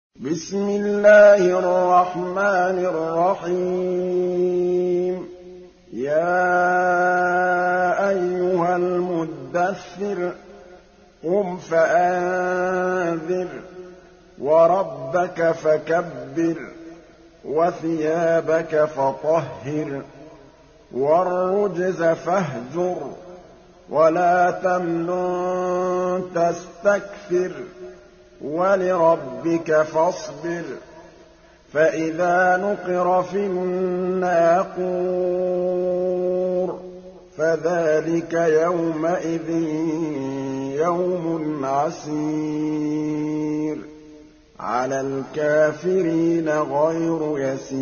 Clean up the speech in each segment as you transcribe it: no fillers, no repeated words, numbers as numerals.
بسم الله الرحمن الرحيم يا أيها المدثر قم فأنذر وربك فكبر وثيابك فطهر والرجز فاهجر ولا تمنن تستكثر ولربك فاصبر فإذا نقر في الناقور فذلك يومئذ يوم عسير على الكافرين غير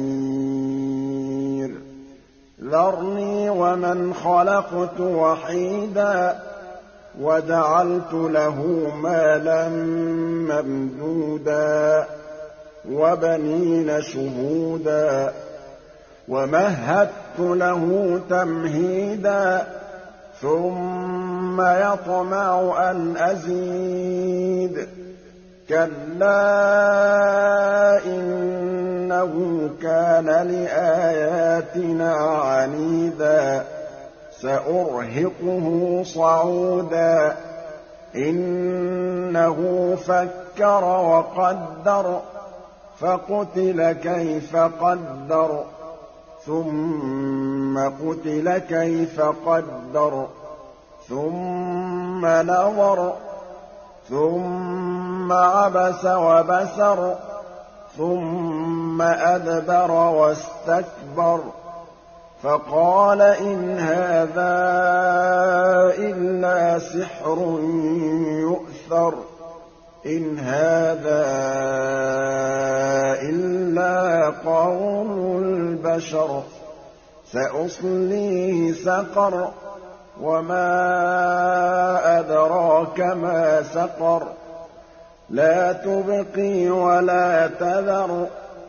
يسير ذرني ومن خلقت وحيدا وجعلت له مالا ممدودا وبنين شهودا ومهدت له تمهيدا ثم يطمع أن أزيد كلا إنه كان لآياتنا عنيدا سأرهقه صعودا إنه فكر وقدر فقتل كيف قدر ثم قتل كيف قدر ثم نظر ثم عبس وبسر ثم أدبر واستكبر فقال إن هذا إلا سحر يؤثر إن هذا إلا قول البشر سأصليه سقر وما أدراك ما سقر لا تبقي ولا تذر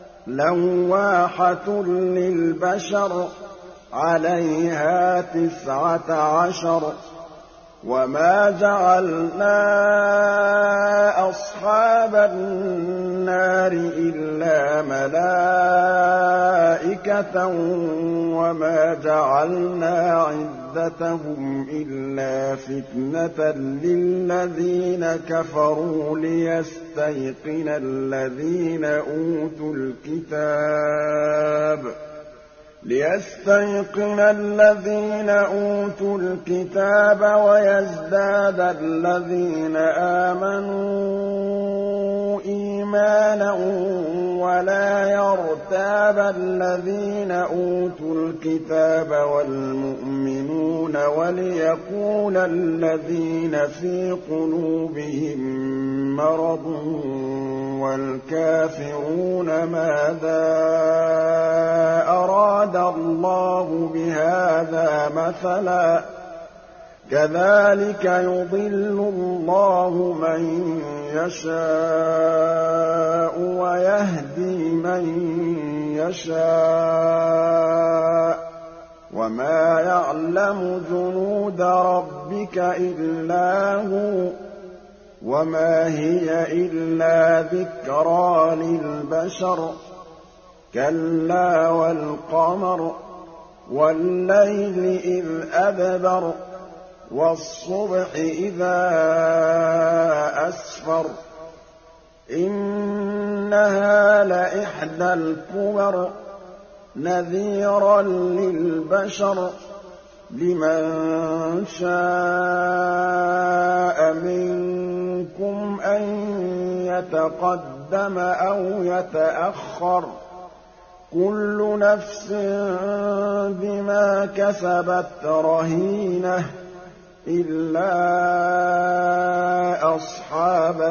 لواحة للبشر عليها 19 وما جعلنا أصحاب النار إلا ملائكة وما جعلنا عدتهم إلا فتنة للذين كفروا ليستيقن الذين أوتوا الكتاب ويزداد الذين آمنوا إيمانا ولا يرتاب الذين أوتوا الكتاب والمؤمنون وليقول الذين في قلوبهم مرض والكافرون ماذا أراد الله بهذا مثلا كذلك يضل الله من يشاء ويهدي من يشاء وما يعلم جنود ربك إلا هو وما هي إلا ذكرى للبشر كلا والقمر والليل إذ أدبر والصبح إذا أسفر إنها لإحدى الكبر نذيرا للبشر لمن شاء منكم أن يتقدم أو يتأخر كل نفس بما كسبت رهينة إلا أصحاب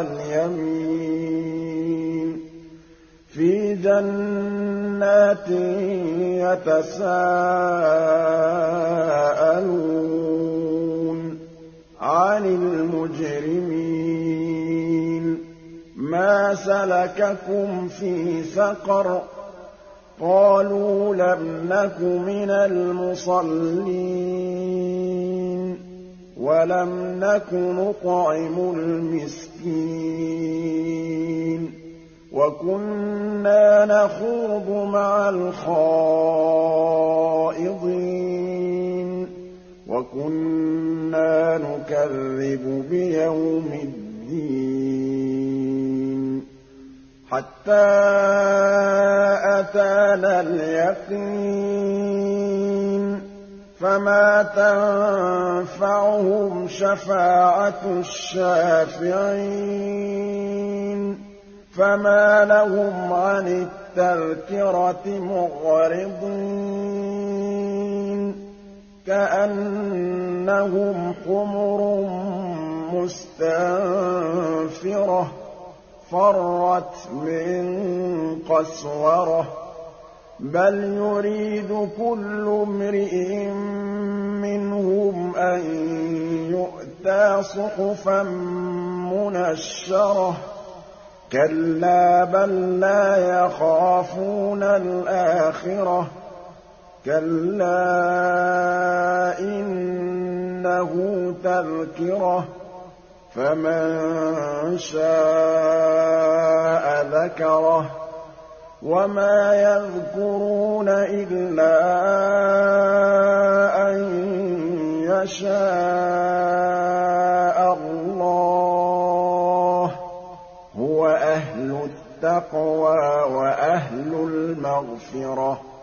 اليمين في جنات يتساءلون عن المجرمين ما سلككم في سقر قالوا لم نك من المصلين ولم نك نطعم المسكين وَكُنَّا نَخُوضُ مَعَ الْخَائِضِينَ وَكُنَّا نُكَذِّبُ بِيَوْمِ الدِّينِ حَتَّىٰ أَتَانَا الْيَقِينُ فَمَا تَنفَعُهُمْ شَفَاعَةُ الشَّافِعِينَ فَمَا لَهُمْ عَنِ التَّذْكِرَةِ مُعْرِضِينَ كَأَنَّهُمْ حُمُرٌ مُّسْتَنفِرَةٌ فَرَّتْ مِن قَسْوَرَةٍ بَلْ يُرِيدُ كُلُّ امْرِئٍ مِّنْهُمْ أَن يُؤْتَىٰ صُحُفًا مُّنَشَّرَةً كَلَّا بَل لَّا يَخَافُونَ الْآخِرَةَ كَلَّا إِنَّهُ تَذْكِرَةٌ فَمَن شَاءَ ذَكَرَهُ وَمَا يَذْكُرُونَ إِلَّا أَن يَشَاءَ اللَّهُ هُوَ أَهْلُ التَّقْوَىٰ وَأَهْلُ الْمَغْفِرَةِ